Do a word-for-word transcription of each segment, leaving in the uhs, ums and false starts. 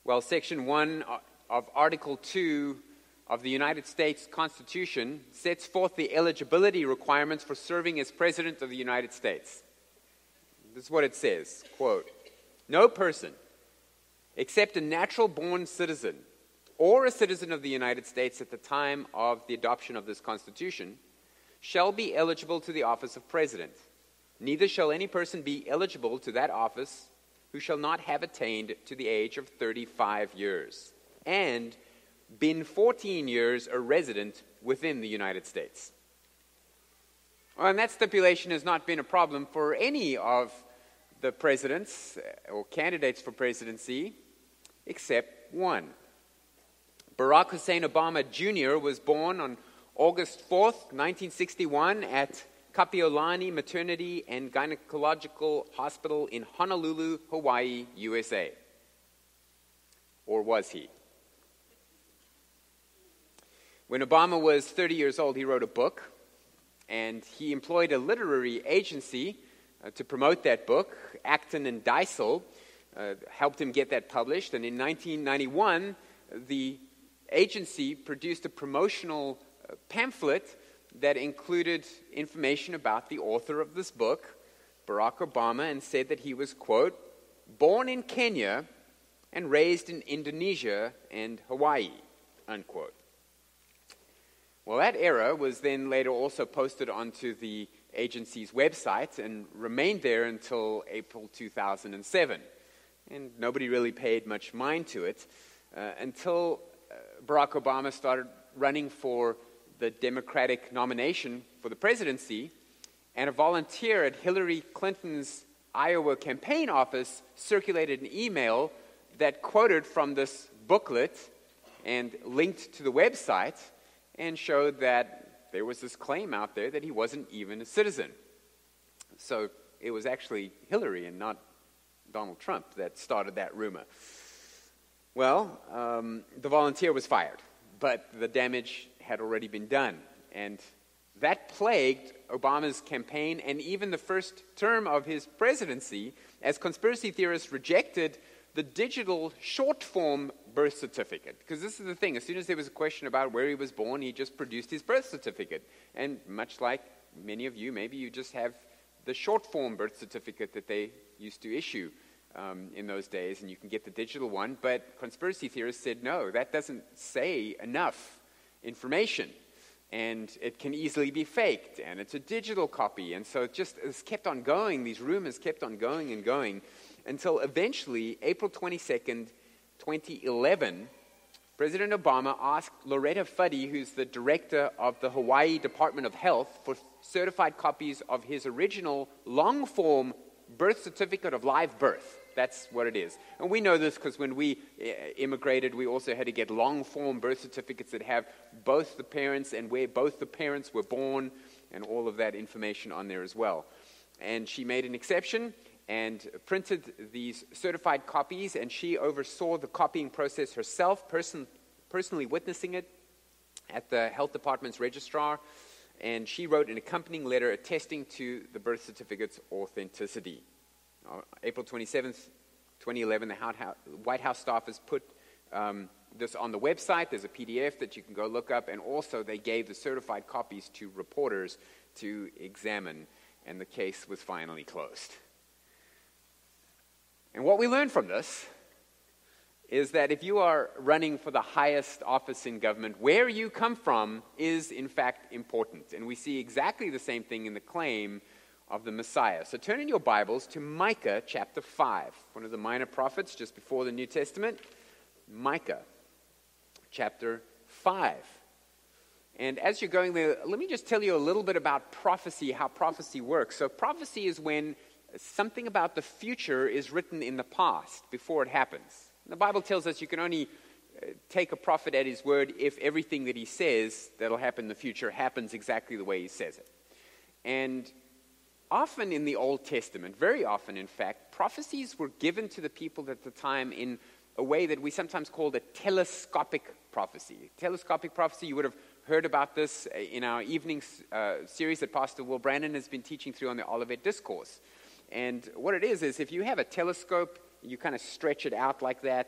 Well, Section one of Article two of the United States Constitution sets forth the eligibility requirements for serving as President of the United States. This is what it says, quote, "No person, except a natural-born citizen or a citizen of the United States at the time of the adoption of this Constitution, shall be eligible to the office of President. Neither shall any person be eligible to that office who shall not have attained to the age of thirty-five years and been fourteen years a resident within the United States." Well, and that stipulation has not been a problem for any of the presidents or candidates for presidency except one. Barack Hussein Obama Junior was born on August fourth, nineteen sixty-one at Kapiolani Maternity and Gynecological Hospital in Honolulu, Hawaii, U S A. Or was he? When Obama was thirty years old, he wrote a book, and he employed a literary agency uh, to promote that book. Acton and Dysel uh, helped him get that published, and in nineteen ninety-one, the agency produced a promotional uh, pamphlet that included information about the author of this book, Barack Obama, and said that he was, quote, "born in Kenya and raised in Indonesia and Hawaii," unquote. Well, that error was then later also posted onto the agency's website and remained there until April two thousand seven. And nobody really paid much mind to it uh, until uh, Barack Obama started running for the Democratic nomination for the presidency, and a volunteer at Hillary Clinton's Iowa campaign office circulated an email that quoted from this booklet and linked to the website and showed that there was this claim out there that he wasn't even a citizen. So it was actually Hillary and not Donald Trump that started that rumor. Well, um, the volunteer was fired, but the damage had already been done. And that plagued Obama's campaign and even the first term of his presidency, as conspiracy theorists rejected the digital short-form birth certificate. Because this is the thing, as soon as there was a question about where he was born, he just produced his birth certificate. And much like many of you, maybe you just have the short-form birth certificate that they used to issue um, in those days, and you can get the digital one. But conspiracy theorists said, no, that doesn't say enough information, and it can easily be faked, and it's a digital copy. And so it just it's kept on going. These rumors kept on going and going until eventually, April twenty-second, twenty eleven, President Obama asked Loretta Fuddy, who's the director of the Hawaii Department of Health, for certified copies of his original long-form birth certificate of live birth. That's what it is. And we know this because when we immigrated, we also had to get long-form birth certificates that have both the parents and where both the parents were born and all of that information on there as well. And she made an exception and printed these certified copies, and she oversaw the copying process herself, person, personally witnessing it at the health department's registrar, and she wrote an accompanying letter attesting to the birth certificate's authenticity. Uh, April twenty-seventh, twenty eleven, the White House staff has put um, this on the website. There's a P D F that you can go look up, and also they gave the certified copies to reporters to examine, and the case was finally closed. And what we learned from this is that if you are running for the highest office in government, where you come from is in fact important. And we see exactly the same thing in the claim of the Messiah. So turn in your Bibles to Micah chapter five, one of the minor prophets just before the New Testament. Micah chapter five. And as you're going there, let me just tell you a little bit about prophecy, how prophecy works. So prophecy is when something about the future is written in the past before it happens. The Bible tells us you can only take a prophet at his word if everything that he says that'll happen in the future happens exactly the way he says it. And often in the Old Testament, very often in fact, prophecies were given to the people at the time in a way that we sometimes called a telescopic prophecy. Telescopic prophecy, you would have heard about this in our evening uh, series that Pastor Will Brandon has been teaching through on the Olivet Discourse. And what it is, is if you have a telescope, you kind of stretch it out like that,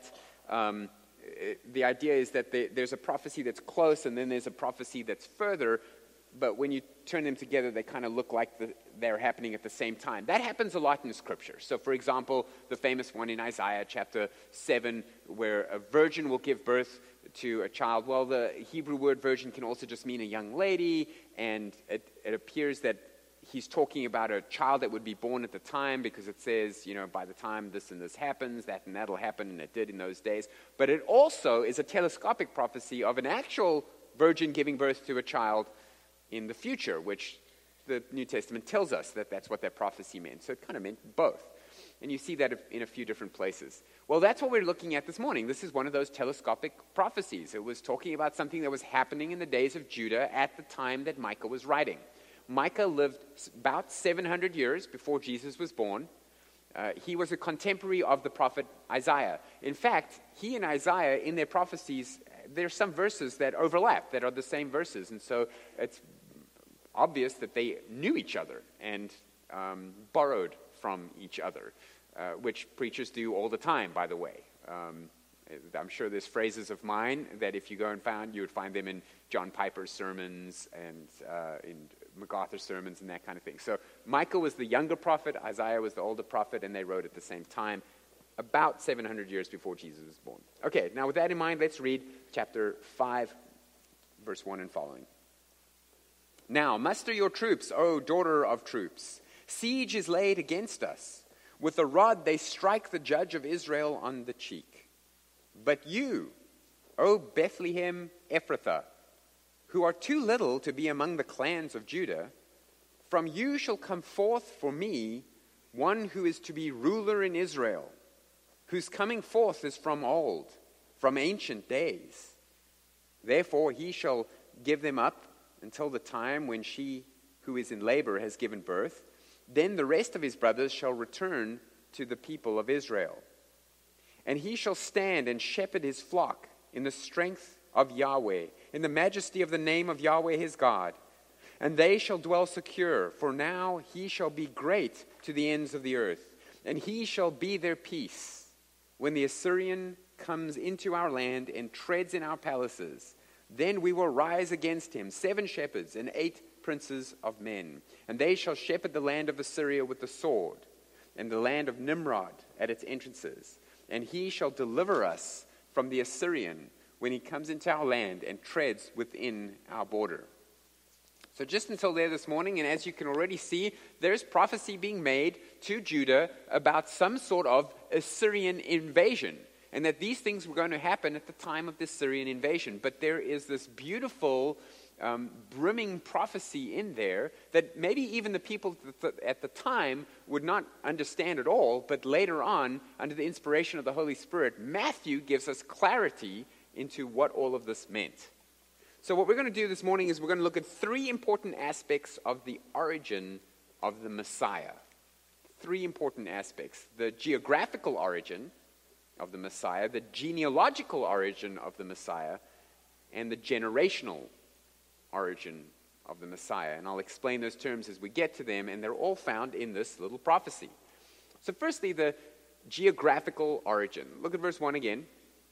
Um, the idea is that they, there's a prophecy that's close, and then there's a prophecy that's further, but when you turn them together, they kind of look like the, they're happening at the same time. That happens a lot in Scripture. So, for example, the famous one in Isaiah chapter seven, where a virgin will give birth to a child. Well, the Hebrew word virgin can also just mean a young lady, and it, it appears that he's talking about a child that would be born at the time, because it says, you know, by the time this and this happens, that and that'll happen, and it did in those days. But it also is a telescopic prophecy of an actual virgin giving birth to a child in the future, which the New Testament tells us that that's what that prophecy meant. So it kind of meant both. And you see that in a few different places. Well, that's what we're looking at this morning. This is one of those telescopic prophecies. It was talking about something that was happening in the days of Judah at the time that Micah was writing. Micah lived about seven hundred years before Jesus was born. Uh, he was a contemporary of the prophet Isaiah. In fact, he and Isaiah, in their prophecies, there's some verses that overlap, that are the same verses. And so it's obvious that they knew each other and um, borrowed from each other, uh, which preachers do all the time, by the way. Um, I'm sure there's phrases of mine that if you go and find, you would find them in John Piper's sermons and uh, in MacArthur's sermons and that kind of thing. So Micah was the younger prophet, Isaiah was the older prophet, and they wrote at the same time, about seven hundred years before Jesus was born. Okay, now with that in mind, let's read chapter five, verse one and following. Now, muster your troops, O daughter of troops. Siege is laid against us. With a rod they strike the judge of Israel on the cheek. But you, O Bethlehem Ephrathah, who are too little to be among the clans of Judah, from you shall come forth for me one who is to be ruler in Israel, whose coming forth is from old, from ancient days. Therefore he shall give them up until the time when she who is in labor has given birth. Then the rest of his brothers shall return to the people of Israel. And he shall stand and shepherd his flock in the strength of Yahweh, in the majesty of the name of Yahweh his God. And they shall dwell secure, for now he shall be great to the ends of the earth, and he shall be their peace. When the Assyrian comes into our land and treads in our palaces, then we will rise against him, seven shepherds and eight princes of men. And they shall shepherd the land of Assyria with the sword, and the land of Nimrod at its entrances. And he shall deliver us from the Assyrian when he comes into our land and treads within our border. So just until there this morning, and as you can already see, there's prophecy being made to Judah about some sort of Assyrian invasion, and that these things were going to happen at the time of the Assyrian invasion. But there is this beautiful, um, brimming prophecy in there that maybe even the people at the time would not understand at all, but later on, under the inspiration of the Holy Spirit, Matthew gives us clarity into what all of this meant. So what we're going to do this morning is we're going to look at three important aspects of the origin of the Messiah. Three important aspects. The geographical origin of the Messiah, the genealogical origin of the Messiah, and the generational origin of the Messiah. And I'll explain those terms as we get to them, and they're all found in this little prophecy. So firstly, the geographical origin. Look at verse one again.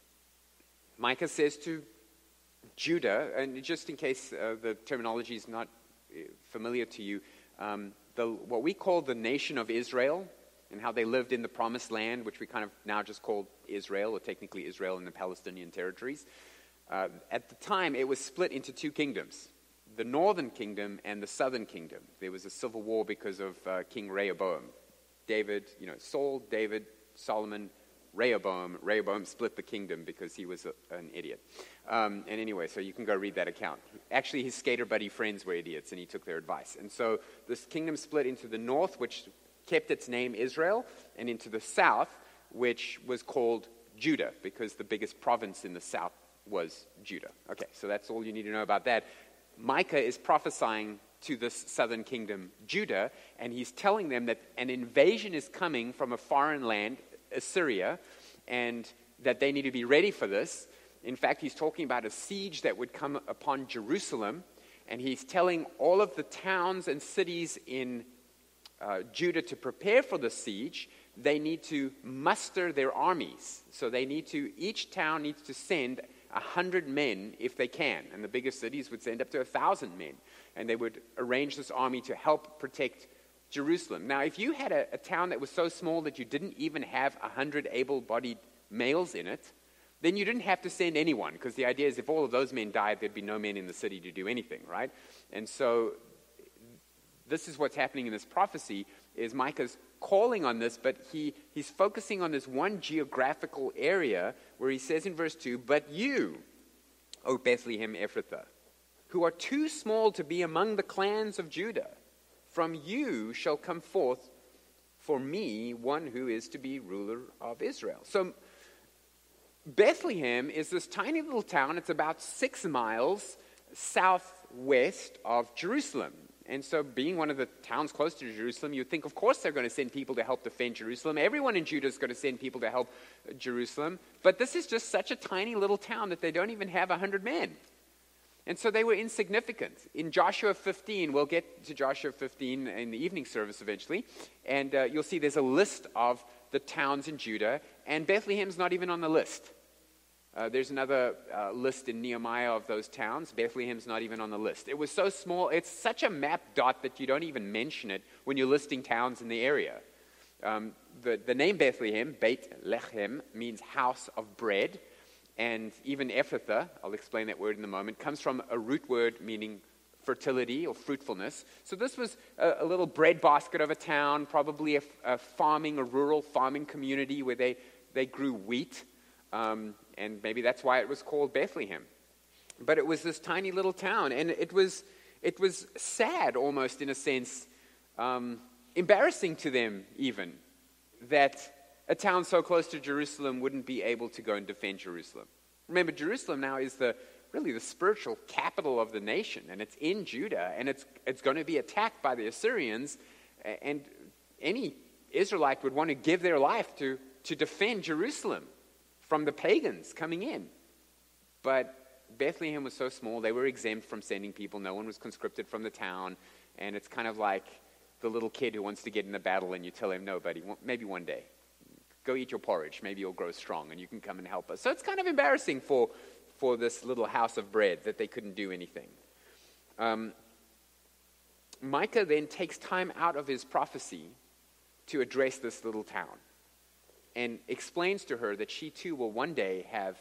Micah says to Judah, and just in case uh, the terminology is not familiar to you, um, the, what we call the nation of Israel and how they lived in the promised land, which we kind of now just call Israel, or technically Israel and the Palestinian territories. Uh, at the time, it was split into two kingdoms, the northern kingdom and the southern kingdom. There was a civil war because of uh, King Rehoboam. David, you know, Saul, David, Solomon, Rehoboam. Rehoboam split the kingdom because he was a, an idiot. Um, and anyway, so you can go read that account. Actually, his skater buddy friends were idiots, and he took their advice. And so this kingdom split into the north, which kept its name Israel, and into the south, which was called Judah, because the biggest province in the south was Judah. Okay, so that's all you need to know about that. Micah is prophesying to this southern kingdom, Judah, and he's telling them that an invasion is coming from a foreign land, Assyria, and that they need to be ready for this. In fact, he's talking about a siege that would come upon Jerusalem, and he's telling all of the towns and cities in uh, Judah to prepare for the siege, they need to muster their armies. So they need to, each town needs to send a hundred men if they can. And the bigger cities would send up to a thousand men. And they would arrange this army to help protect Jerusalem. Now, if you had a, a town that was so small that you didn't even have a hundred able-bodied males in it, then you didn't have to send anyone, because the idea is if all of those men died, there'd be no men in the city to do anything, right? And so this is what's happening in this prophecy, is Micah's calling on this, but he, he's focusing on this one geographical area where he says in verse two, "But you, O Bethlehem Ephrathah, who are too small to be among the clans of Judah, from you shall come forth for me one who is to be ruler of Israel." So Bethlehem is this tiny little town. It's about six miles southwest of Jerusalem. And so being one of the towns close to Jerusalem, you'd think, of course, they're going to send people to help defend Jerusalem. Everyone in Judah is going to send people to help Jerusalem. But this is just such a tiny little town that they don't even have a hundred men. And so they were insignificant. In Joshua fifteen, we'll get to Joshua fifteen in the evening service eventually, and uh, you'll see there's a list of the towns in Judah, and Bethlehem's not even on the list. Uh, there's another uh, list in Nehemiah of those towns. Bethlehem's not even on the list. It was so small, it's such a map dot that you don't even mention it when you're listing towns in the area. Um, the, the name Bethlehem, Beit Lechem, means house of bread. And even Ephrathah, I'll explain that word in a moment, comes from a root word meaning fertility or fruitfulness. So this was a, a little breadbasket of a town, probably a, a farming, a rural farming community where they, they grew wheat. Um, and maybe that's why it was called Bethlehem. But it was this tiny little town, and it was it was sad almost in a sense, um, embarrassing to them even, that a town so close to Jerusalem wouldn't be able to go and defend Jerusalem. Remember, Jerusalem now is the really the spiritual capital of the nation, and it's in Judah, and it's it's going to be attacked by the Assyrians, and any Israelite would want to give their life to, to defend Jerusalem from the pagans coming in. But Bethlehem was so small, they were exempt from sending people. No one was conscripted from the town, and it's kind of like the little kid who wants to get in a battle, and you tell him, "No, buddy, maybe one day. Go eat your porridge. Maybe you'll grow strong and you can come and help us." So it's kind of embarrassing for, for this little house of bread that they couldn't do anything. Um, Micah then takes time out of his prophecy to address this little town and explains to her that she too will one day have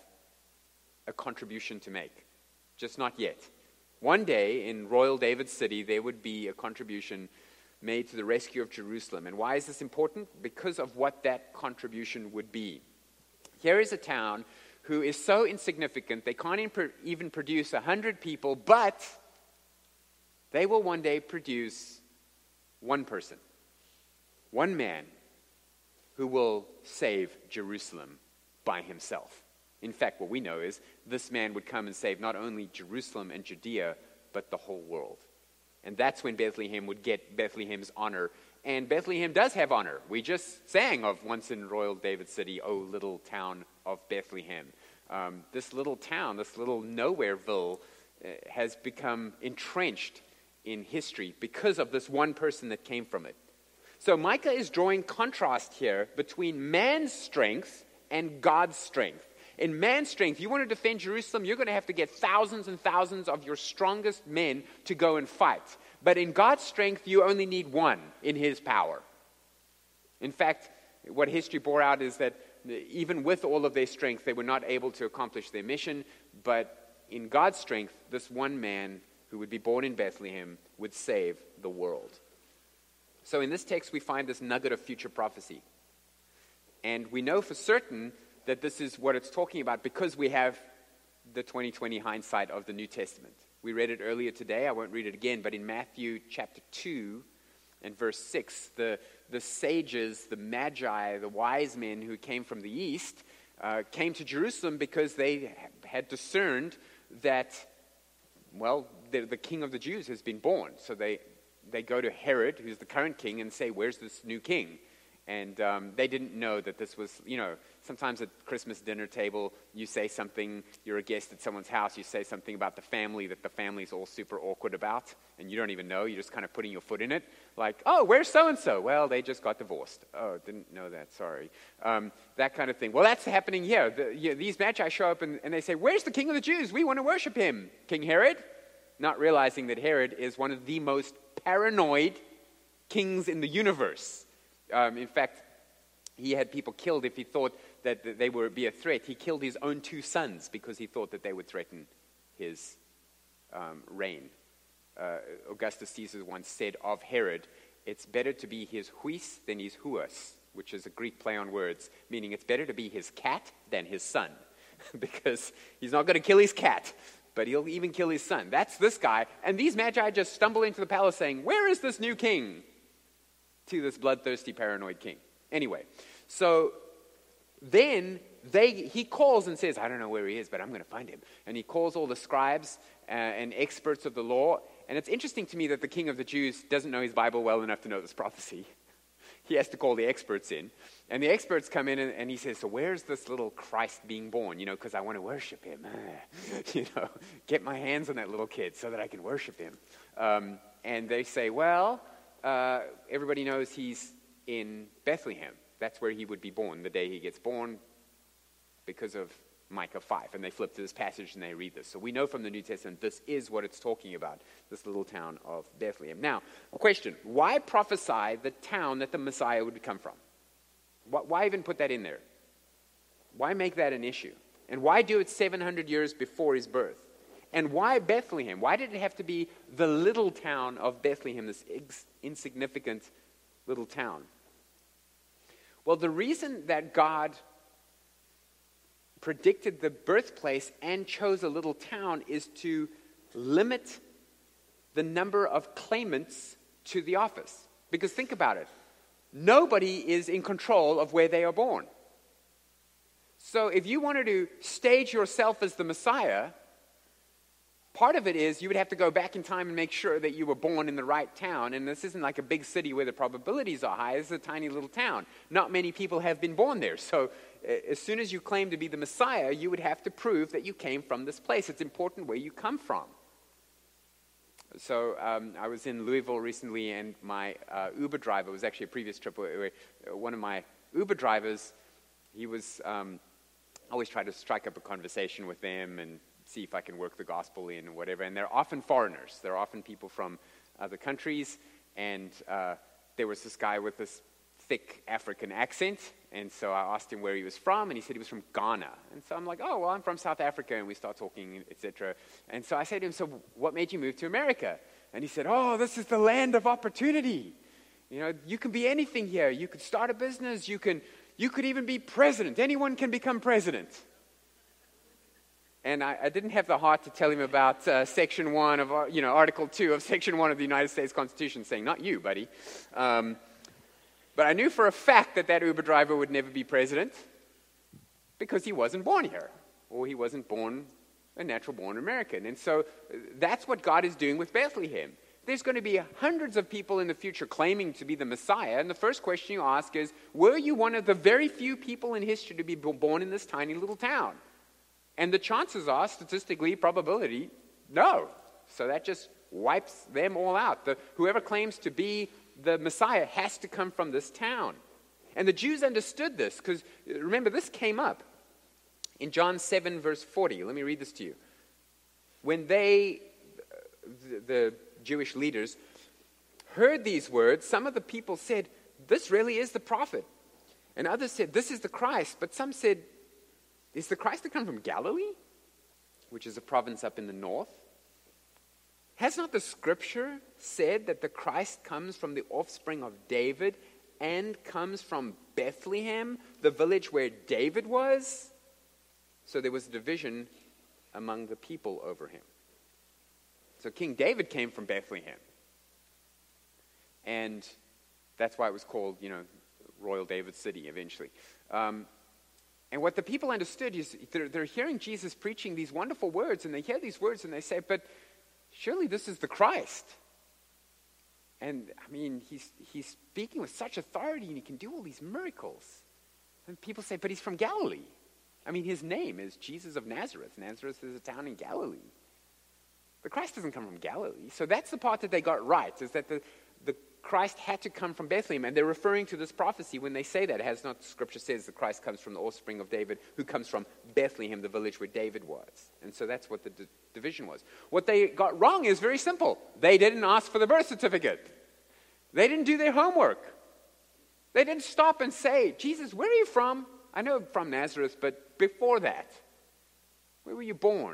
a contribution to make. Just not yet. One day in royal David's city there would be a contribution made to the rescue of Jerusalem. And why is this important? Because of what that contribution would be. Here is a town who is so insignificant, they can't even produce a hundred people, but they will one day produce one person, one man, who will save Jerusalem by himself. In fact, what we know is this man would come and save not only Jerusalem and Judea, but the whole world. And that's when Bethlehem would get Bethlehem's honor. And Bethlehem does have honor. We just sang of once in royal David's city, "O little town of Bethlehem." Um, this little town, this little nowhereville, uh, has become entrenched in history because of this one person that came from it. So Micah is drawing contrast here between man's strength and God's strength. In man's strength, you want to defend Jerusalem, you're going to have to get thousands and thousands of your strongest men to go and fight. But in God's strength, you only need one in his power. In fact, what history bore out is that even with all of their strength, they were not able to accomplish their mission. But in God's strength, this one man who would be born in Bethlehem would save the world. So in this text, we find this nugget of future prophecy. And we know for certain that this is what it's talking about because we have the twenty twenty hindsight of the New Testament. We read it earlier today. I won't read it again, but in Matthew chapter two and verse six, the, the sages, the magi, the wise men who came from the east uh, came to Jerusalem because they had discerned that, well, the, the king of the Jews has been born. So they, they go to Herod, who's the current king, and say, "Where's this new king?" And um, they didn't know that this was, you know, sometimes at Christmas dinner table, you say something, you're a guest at someone's house, you say something about the family that the family's all super awkward about, and you don't even know, you're just kind of putting your foot in it. Like, oh, where's so-and-so? Well, they just got divorced. Oh, didn't know that, sorry. Um, that kind of thing. Well, that's happening here. The, you know, these magi show up and, and they say, where's the king of the Jews? We want to worship him. King Herod? Not realizing that Herod is one of the most paranoid kings in the universe. Um, in fact, he had people killed if he thought that they would be a threat. He killed his own two sons because he thought that they would threaten his um, reign. Uh, Augustus Caesar once said of Herod, it's better to be his huis than his huas, which is a Greek play on words, meaning it's better to be his cat than his son, because he's not going to kill his cat, but he'll even kill his son. That's this guy. And these magi just stumble into the palace saying, where is this new king? To this bloodthirsty, paranoid king. Anyway, so then they he calls and says, I don't know where he is, but I'm going to find him. And he calls all the scribes uh, and experts of the law. And it's interesting to me that the king of the Jews doesn't know his Bible well enough to know this prophecy. He has to call the experts in. And the experts come in and, and he says, so where's this little Christ being born? You know, because I want to worship him. you know, get my hands on that little kid so that I can worship him. Um, and they say, well, uh, everybody knows he's in Bethlehem. That's where he would be born, the day he gets born, because of Micah five. And they flip to this passage and they read this. So we know from the New Testament this is what it's talking about, this little town of Bethlehem. Now, question, why prophesy the town that the Messiah would come from? Why even put that in there? Why make that an issue? And why do it seven hundred years before his birth? And why Bethlehem? Why did it have to be the little town of Bethlehem, this insignificant little town? Well, the reason that God predicted the birthplace and chose a little town is to limit the number of claimants to the office. Because think about it. Nobody is in control of where they are born. So if you wanted to stage yourself as the Messiah, part of it is you would have to go back in time and make sure that you were born in the right town. And this isn't like a big city where the probabilities are high. This is a tiny little town. Not many people have been born there. So as soon as you claim to be the Messiah, you would have to prove that you came from this place. It's important where you come from. So um, I was in Louisville recently, and my uh, Uber driver, was actually a previous trip, where one of my Uber drivers, he was, um, I always try to strike up a conversation with them and see if I can work the gospel in or whatever. And they're often foreigners. They're often people from other countries. And uh, there was this guy with this thick African accent. And so I asked him where he was from, and he said he was from Ghana. And so I'm like, oh, well, I'm from South Africa, and we start talking, et cetera. And so I said to him, so what made you move to America? And he said, oh, this is the land of opportunity. You know, you can be anything here. You could start a business. You can, you could even be president. Anyone can become president. And I, I didn't have the heart to tell him about uh, Section one of, uh, you know, Article two of Section one of the United States Constitution, saying, not you, buddy. Um, But I knew for a fact that that Uber driver would never be president because he wasn't born here, or he wasn't born a natural-born American. And so that's what God is doing with Bethlehem. There's going to be hundreds of people in the future claiming to be the Messiah, and the first question you ask is, were you one of the very few people in history to be born in this tiny little town? And the chances are, statistically, probability, no. So that just wipes them all out. The, whoever claims to be the Messiah has to come from this town. And the Jews understood this, because remember, this came up in John seven, verse forty. Let me read this to you. When they, the, the Jewish leaders, heard these words, some of the people said, this really is the prophet. And others said, this is the Christ. But some said, is the Christ to come from Galilee, which is a province up in the north? Has not the scripture said that the Christ comes from the offspring of David and comes from Bethlehem, the village where David was? So there was a division among the people over him. So King David came from Bethlehem. And that's why it was called, you know, Royal David City eventually. Um, and what the people understood is they're, they're hearing Jesus preaching these wonderful words, and they hear these words and they say, but surely this is the Christ. And, I mean, he's he's speaking with such authority, and he can do all these miracles. And people say, but he's from Galilee. I mean, his name is Jesus of Nazareth. Nazareth is a town in Galilee. But Christ doesn't come from Galilee. So that's the part that they got right, is that the, the Christ had to come from Bethlehem. And they're referring to this prophecy when they say that. It has not, Scripture says that Christ comes from the offspring of David, who comes from Bethlehem, the village where David was. And so that's what the d- division was. What they got wrong is very simple. They didn't ask for the birth certificate. They didn't do their homework. They didn't stop and say, Jesus, where are you from? I know from Nazareth, but before that, where were you born?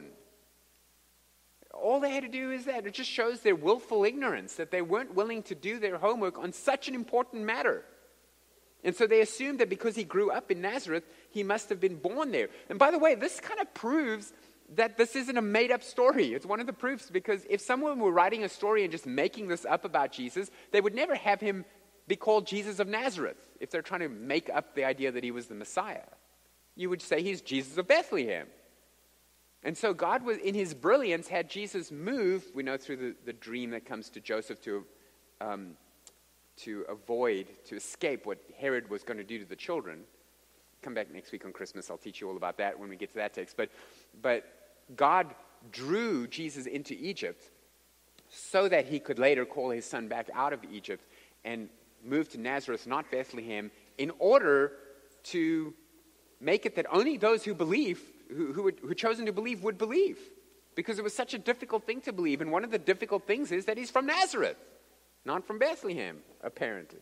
All they had to do is that. It just shows their willful ignorance, that they weren't willing to do their homework on such an important matter. And so they assumed that because he grew up in Nazareth, he must have been born there. And by the way, this kind of proves that this isn't a made-up story. It's one of the proofs, because if someone were writing a story and just making this up about Jesus, they would never have him be called Jesus of Nazareth if they're trying to make up the idea that he was the Messiah. You would say he's Jesus of Bethlehem. And so God, was, in his brilliance, had Jesus move, we know through the, the dream that comes to Joseph to, um, to avoid, to escape what Herod was going to do to the children. Come back next week on Christmas. I'll teach you all about that when we get to that text. But, but God drew Jesus into Egypt so that he could later call his son back out of Egypt and move to Nazareth, not Bethlehem, in order to make it that only those who believe, who, who, would, who chosen to believe, would believe. Because it was such a difficult thing to believe. And one of the difficult things is that he's from Nazareth, not from Bethlehem, apparently.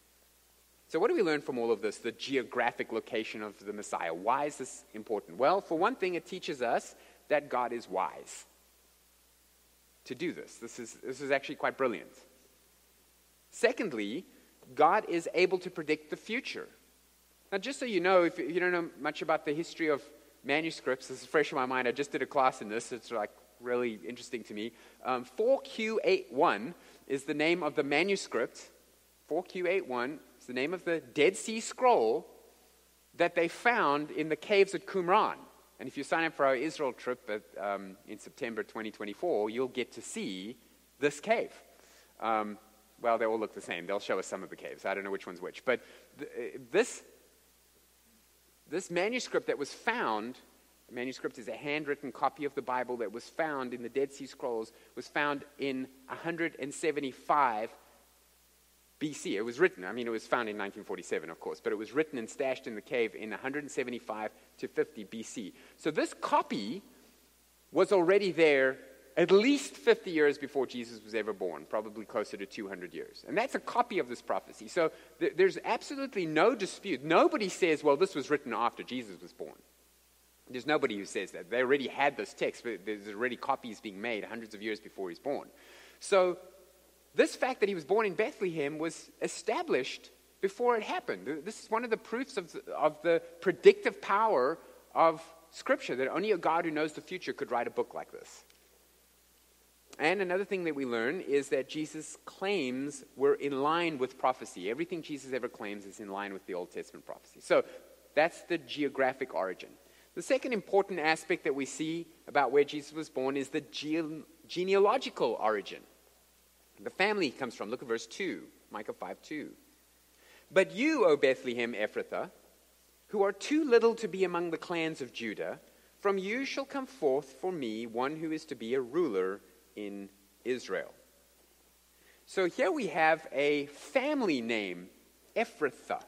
So what do we learn from all of this, the geographic location of the Messiah? Why is this important? Well, for one thing, it teaches us that God is wise to do this. This is, this is actually quite brilliant. Secondly, God is able to predict the future. Now, just so you know, if you don't know much about the history of manuscripts, this is fresh in my mind. I just did a class in this. It's like really interesting to me. Um, four Q eighty-one is the name of the manuscript. four Q eighty-one is the name of the Dead Sea Scroll that they found in the caves at Qumran. And if you sign up for our Israel trip at, um, in September twenty twenty-four, you'll get to see this cave. Um, Well, they all look the same. They'll show us some of the caves. I don't know which one's which. But th- this, this manuscript that was found, a manuscript is a handwritten copy of the Bible that was found in the Dead Sea Scrolls, was found in one seventy-five B C. It was written, I mean, it was found in nineteen forty-seven, of course, but it was written and stashed in the cave in one seventy-five to fifty B C. So this copy was already there at least fifty years before Jesus was ever born, probably closer to two hundred years. And that's a copy of this prophecy. So th- there's absolutely no dispute. Nobody says, well, this was written after Jesus was born. There's nobody who says that. They already had this text, but there's already copies being made hundreds of years before he's born. So this fact that he was born in Bethlehem was established before it happened. This is one of the proofs of the, of the predictive power of Scripture, that only a God who knows the future could write a book like this. And another thing that we learn is that Jesus' claims were in line with prophecy. Everything Jesus ever claims is in line with the Old Testament prophecy. So that's the geographic origin. The second important aspect that we see about where Jesus was born is the gene- genealogical origin. The family he comes from. Look at verse two, Micah five two. But you, O Bethlehem Ephrathah, who are too little to be among the clans of Judah, from you shall come forth for me one who is to be a ruler in Israel. So here we have a family name, Ephrathah.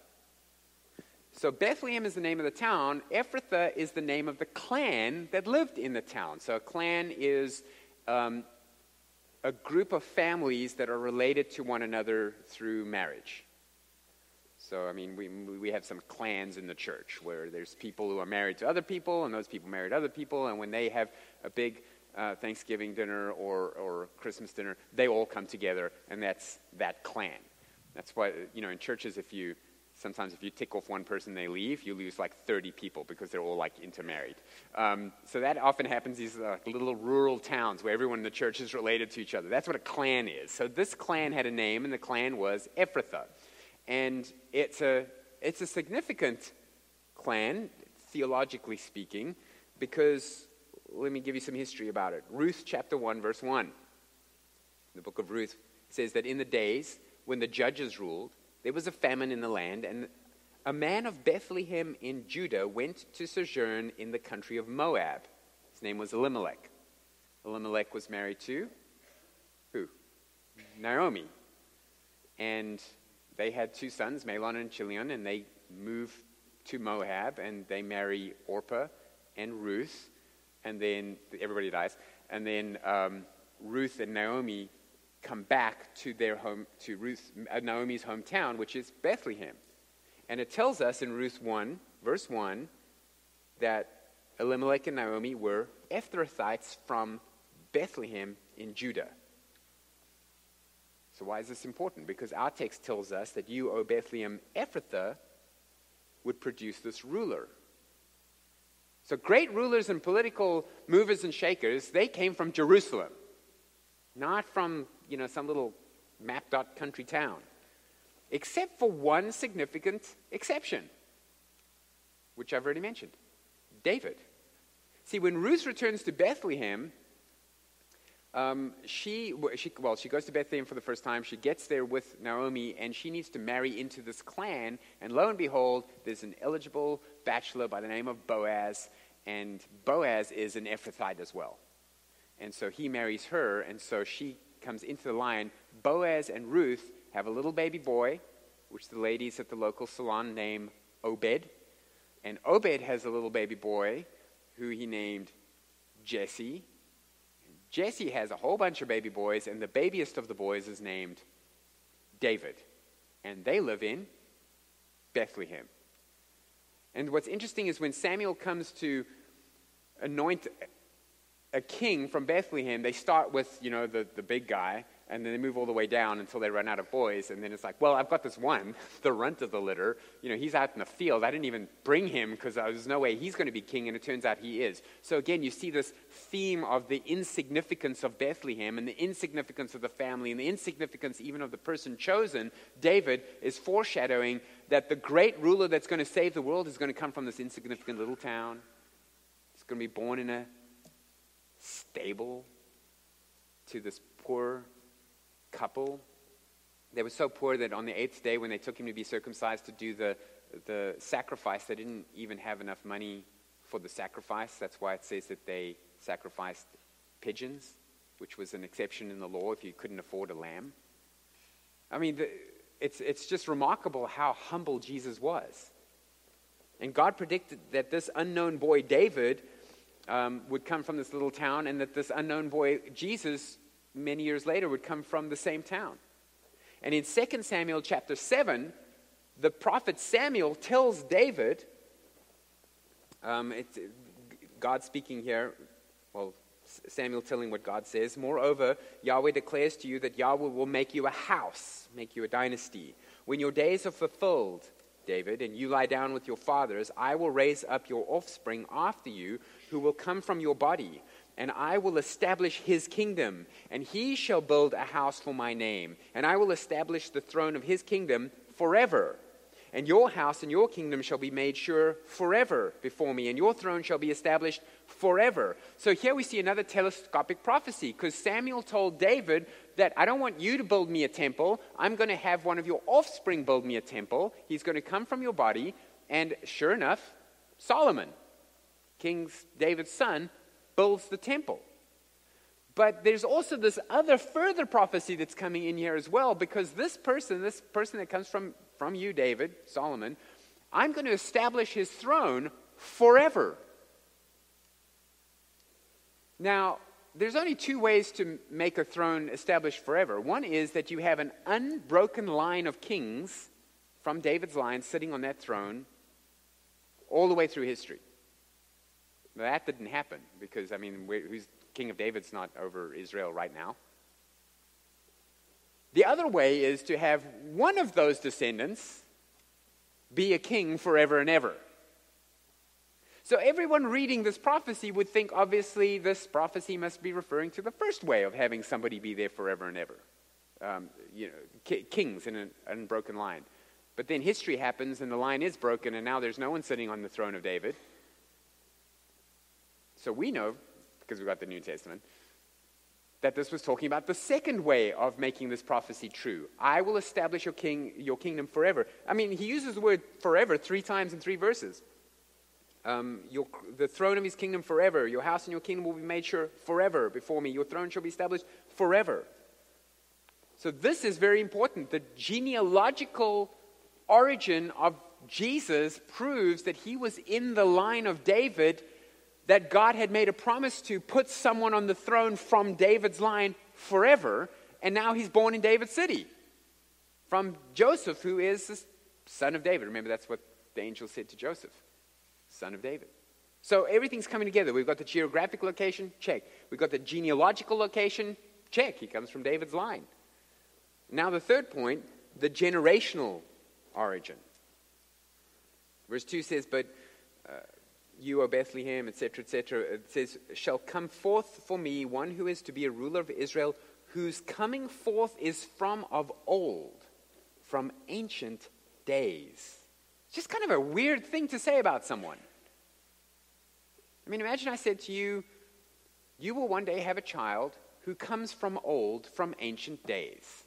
So Bethlehem is the name of the town. Ephrathah is the name of the clan that lived in the town. So a clan is um, a group of families that are related to one another through marriage. So, I mean, we we have some clans in the church where there's people who are married to other people, and those people married other people, and when they have a big uh, Thanksgiving dinner or, or Christmas dinner, they all come together, and that's that clan. That's why, you know, in churches, if you, sometimes if you tick off one person, they leave, you lose like thirty people because they're all like intermarried. Um, so that often happens in these uh, little rural towns where everyone in the church is related to each other. That's what a clan is. So this clan had a name, and the clan was Ephrathah. And it's a it's a significant clan, theologically speaking, because, let me give you some history about it. Ruth chapter one, verse one. The book of Ruth says that in the days when the judges ruled, there was a famine in the land, and a man of Bethlehem in Judah went to sojourn in the country of Moab. His name was Elimelech. Elimelech was married to who? Naomi. And they had two sons, Mahlon and Chilion, and they move to Moab, and they marry Orpah and Ruth, and then everybody dies. And then um, Ruth and Naomi come back to their home, to Ruth, uh, Naomi's hometown, which is Bethlehem. And it tells us in Ruth one, verse one, that Elimelech and Naomi were Ephrathites from Bethlehem in Judah. So why is this important? Because our text tells us that you, O Bethlehem Ephrathah, would produce this ruler. So great rulers and political movers and shakers, they came from Jerusalem, not from, you know, some little mapped out country town. Except for one significant exception, which I've already mentioned, David. See, when Ruth returns to Bethlehem, um, she, she, well, she goes to Bethlehem for the first time. She gets there with Naomi, and she needs to marry into this clan. And lo and behold, there's an eligible bachelor by the name of Boaz, and Boaz is an Ephrathite as well. And so he marries her, and so she comes into the line. Boaz and Ruth have a little baby boy, which the ladies at the local salon name Obed. And Obed has a little baby boy who he named Jesse. Jesse has a whole bunch of baby boys, and the babiest of the boys is named David. And they live in Bethlehem. And what's interesting is when Samuel comes to anoint a king from Bethlehem, they start with, you know, the, the big guy, and then they move all the way down until they run out of boys. And then it's like, well, I've got this one, the runt of the litter. You know, he's out in the field. I didn't even bring him because there's no way he's going to be king, and it turns out he is. So again, you see this theme of the insignificance of Bethlehem and the insignificance of the family and the insignificance even of the person chosen. David is foreshadowing that the great ruler that's going to save the world is going to come from this insignificant little town. He's going to be born in a stable to this poor couple. They were so poor that on the eighth day when they took him to be circumcised to do the, the sacrifice, they didn't even have enough money for the sacrifice. That's why it says that they sacrificed pigeons, which was an exception in the law if you couldn't afford a lamb. I mean, the, it's, it's just remarkable how humble Jesus was. And God predicted that this unknown boy, David, um, would come from this little town, and that this unknown boy, Jesus, many years later would come from the same town. And in Second Samuel chapter seven, the prophet Samuel tells David, um, it, God speaking here, well, Samuel telling what God says, moreover, Yahweh declares to you that Yahweh will make you a house, make you a dynasty. When your days are fulfilled, David, and you lie down with your fathers, I will raise up your offspring after you, who will come from your body, and I will establish his kingdom, and he shall build a house for my name, and I will establish the throne of his kingdom forever. And your house and your kingdom shall be made sure forever before me, and your throne shall be established forever. So here we see another telescopic prophecy, because Samuel told David that I don't want you to build me a temple. I'm going to have one of your offspring build me a temple. He's going to come from your body. And sure enough, Solomon, King David's son, builds the temple. But there's also this other further prophecy that's coming in here as well, because this person, this person that comes from, from you, David, Solomon, I'm going to establish his throne forever. Now, there's only two ways to make a throne established forever. One is that you have an unbroken line of kings from David's line sitting on that throne all the way through history. Now, that didn't happen because, I mean, who's King of David's not over Israel right now. The other way is to have one of those descendants be a king forever and ever. So everyone reading this prophecy would think, obviously, this prophecy must be referring to the first way of having somebody be there forever and ever. Um, you know, ki- kings in an unbroken line. But then history happens and the line is broken, and now there's no one sitting on the throne of David. So we know, because we've got the New Testament, that this was talking about the second way of making this prophecy true. I will establish your king, your kingdom forever. I mean, he uses the word forever three times in three verses. Um, your, the throne of his kingdom forever. Your house and your kingdom will be made sure forever before me. Your throne shall be established forever. So this is very important. The genealogical origin of Jesus proves that he was in the line of David, that God had made a promise to put someone on the throne from David's line forever, and now he's born in David's city from Joseph, who is the son of David. Remember, that's what the angel said to Joseph, son of David. So everything's coming together. We've got the geographic location, check. We've got the genealogical location, check. He comes from David's line. Now the third point, the generational origin. Verse two says, but uh, you, O Bethlehem, et cetera, et cetera, it says, shall come forth for me one who is to be a ruler of Israel, whose coming forth is from of old, from ancient days. It's just kind of a weird thing to say about someone. I mean, imagine I said to you, you will one day have a child who comes from old, from ancient days.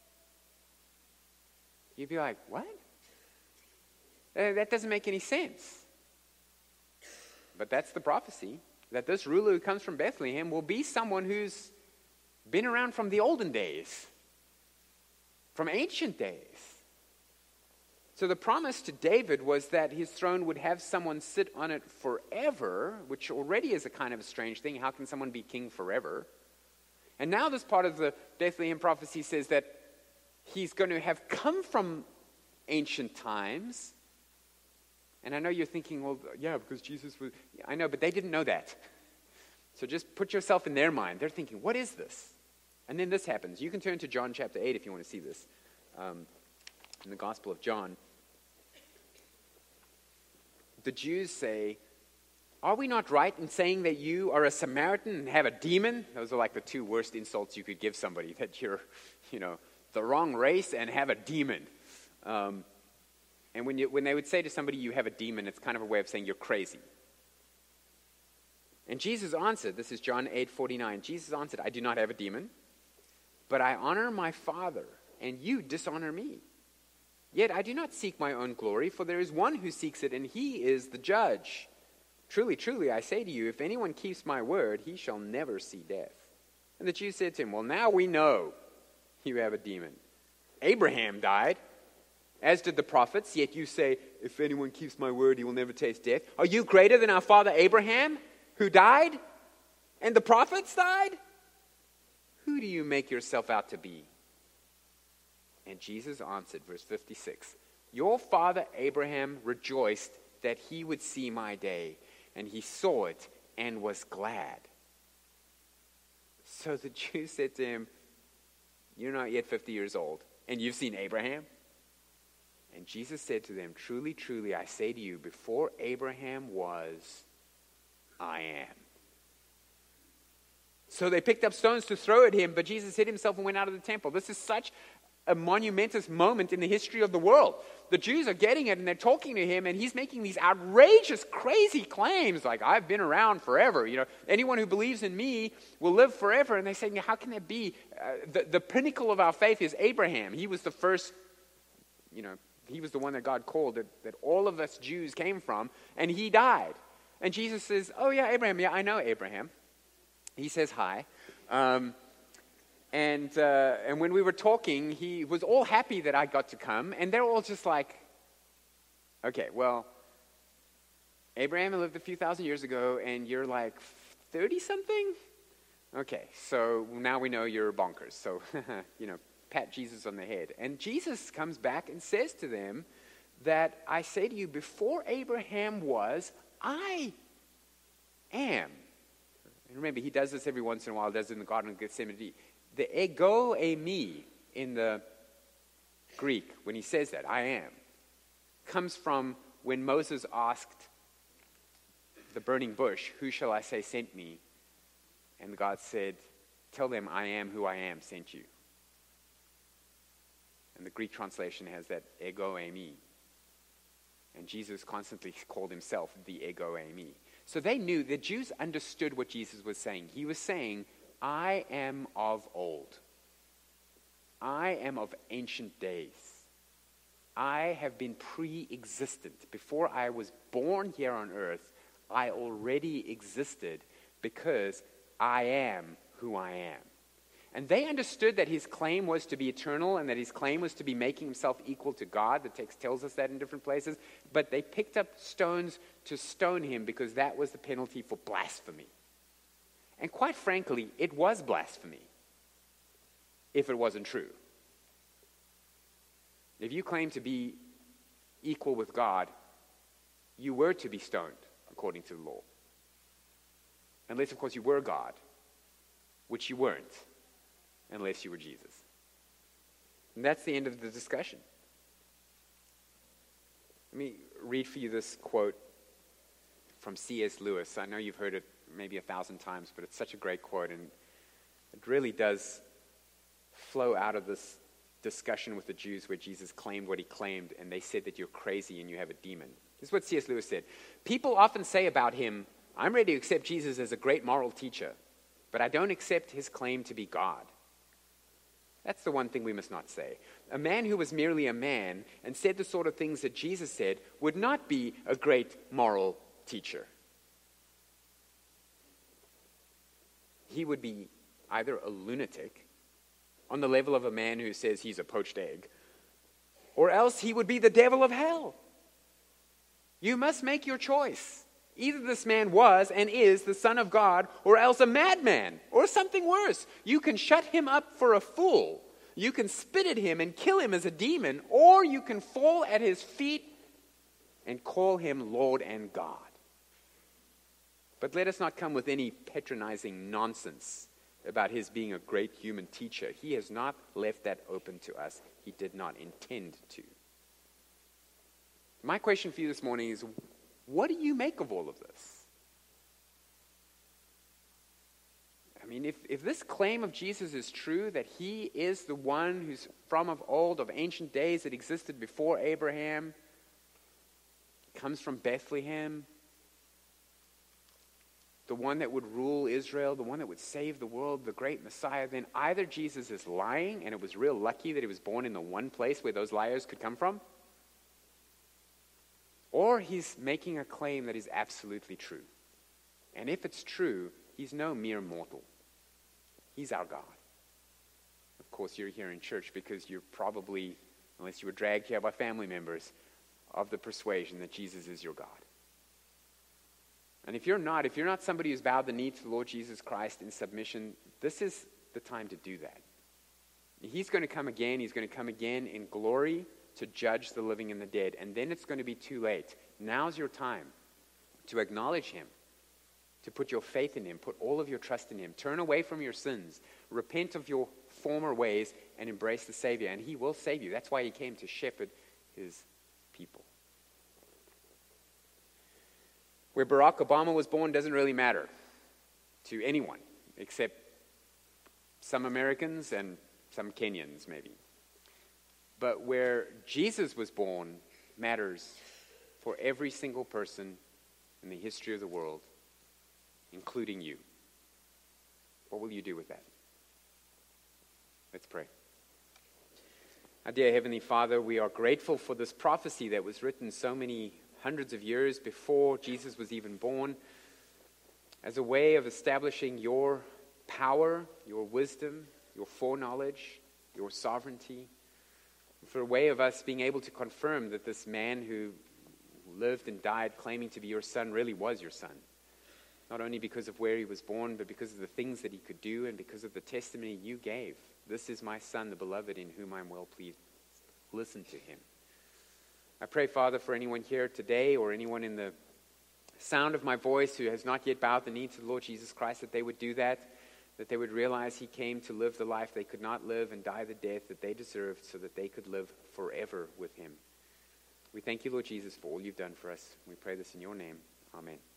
You'd be like, what? Uh, that doesn't make any sense. But that's the prophecy, that this ruler who comes from Bethlehem will be someone who's been around from the olden days, from ancient days. So the promise to David was that his throne would have someone sit on it forever, which already is a kind of a strange thing. How can someone be king forever? And now this part of the Bethlehem prophecy says that he's going to have come from ancient times. And I know you're thinking, well, yeah, because Jesus was... Yeah, I know, but they didn't know that. So just put yourself in their mind. They're thinking, what is this? And then this happens. You can turn to John chapter eight if you want to see this. Um, in the Gospel of John. The Jews say, are we not right in saying that you are a Samaritan and have a demon? Those are like the two worst insults you could give somebody, that you're, you know, the wrong race and have a demon. Um, and when you, when they would say to somebody, you have a demon, it's kind of a way of saying you're crazy. And Jesus answered, this is John eight forty-nine, Jesus answered, I do not have a demon, but I honor my Father, and you dishonor me. Yet I do not seek my own glory, for there is one who seeks it, and he is the judge. Truly, truly, I say to you, if anyone keeps my word, he shall never see death. And the Jews said to him, well, now we know you have a demon. Abraham died, as did the prophets, yet you say, if anyone keeps my word, he will never taste death. Are you greater than our father Abraham, who died, and the prophets died? Who do you make yourself out to be? And Jesus answered, verse fifty-six, your father Abraham rejoiced that he would see my day, and he saw it and was glad. So the Jews said to him, you're not yet fifty years old, and you've seen Abraham? And Jesus said to them, truly, truly, I say to you, before Abraham was, I am. So they picked up stones to throw at him, but Jesus hid himself and went out of the temple. This is such a monumentous moment in the history of the world. The Jews are getting it, and they're talking to him, and he's making these outrageous, crazy claims, like, I've been around forever. You know, anyone who believes in me will live forever. And they say, how can that be? Uh, the, the pinnacle of our faith is Abraham. He was the first, you know, he was the one that God called, that, that all of us Jews came from, and he died. And Jesus says, oh yeah, Abraham, yeah, I know Abraham. He says hi. Um, and uh, and when we were talking, he was all happy that I got to come, and they're all just like, okay, well, Abraham lived a few thousand years ago, and you're like thirty-something? Okay, so now we know you're bonkers. So, you know, pat Jesus on the head. And Jesus comes back and says to them that I say to you, before Abraham was, I am. And remember, he does this every once in a while, does it in the Garden of Gethsemane. The ego eimi in the Greek, when he says that, I am, comes from when Moses asked the burning bush, who shall I say sent me? And God said, tell them I am who I am sent you. And the Greek translation has that ego eimi. And Jesus constantly called himself the ego eimi. So they knew, the Jews understood what Jesus was saying. He was saying, I am of old. I am of ancient days. I have been pre-existent. Before I was born here on earth, I already existed because I am who I am. And they understood that his claim was to be eternal and that his claim was to be making himself equal to God. The text tells us that in different places. But they picked up stones to stone him because that was the penalty for blasphemy. And quite frankly, it was blasphemy if it wasn't true. If you claim to be equal with God, you were to be stoned according to the law. Unless, of course, you were God, which you weren't. Unless you were Jesus. And that's the end of the discussion. Let me read for you this quote from C S Lewis. I know you've heard it maybe a thousand times, but it's such a great quote, and it really does flow out of this discussion with the Jews where Jesus claimed what he claimed, and they said that you're crazy and you have a demon. This is what C S Lewis said. People often say about him, I'm ready to accept Jesus as a great moral teacher, but I don't accept his claim to be God. That's the one thing we must not say. A man who was merely a man and said the sort of things that Jesus said would not be a great moral teacher. He would be either a lunatic on the level of a man who says he's a poached egg, or else he would be the devil of hell. You must make your choice. Either this man was and is the Son of God, or else a madman, or something worse. You can shut him up for a fool. You can spit at him and kill him as a demon, or you can fall at his feet and call him Lord and God. But let us not come with any patronizing nonsense about his being a great human teacher. He has not left that open to us. He did not intend to. My question for you this morning is, what do you make of all of this? I mean, if, if this claim of Jesus is true, that he is the one who's from of old, of ancient days, that existed before Abraham, comes from Bethlehem, the one that would rule Israel, the one that would save the world, the great Messiah, then either Jesus is lying, and it was real lucky that he was born in the one place where those liars could come from, or he's making a claim that is absolutely true. And if it's true, he's no mere mortal. He's our God. Of course, you're here in church because you're probably, unless you were dragged here by family members, of the persuasion that Jesus is your God. And if you're not, if you're not somebody who's bowed the knee to the Lord Jesus Christ in submission, this is the time to do that. He's going to come again. He's going to come again in glory to judge the living and the dead. And then it's going to be too late. Now's your time to acknowledge him, to put your faith in him, put all of your trust in him. Turn away from your sins, repent of your former ways, and embrace the Savior. And he will save you. That's why he came, to shepherd his people. Where Barack Obama was born doesn't really matter to anyone except some Americans and some Kenyans maybe. But where Jesus was born matters for every single person in the history of the world, including you. What will you do with that? Let's pray. Our dear Heavenly Father, we are grateful for this prophecy that was written so many hundreds of years before Jesus was even born, as a way of establishing your power, your wisdom, your foreknowledge, your sovereignty, for a way of us being able to confirm that this man who lived and died claiming to be your son really was your son. Not only because of where he was born, but because of the things that he could do and because of the testimony you gave. This is my son, the beloved, in whom I am well pleased. Listen to him. I pray, Father, for anyone here today or anyone in the sound of my voice who has not yet bowed the knee to the Lord Jesus Christ, that they would do that, that they would realize he came to live the life they could not live and die the death that they deserved so that they could live forever with him. We thank you, Lord Jesus, for all you've done for us. We pray this in your name. Amen.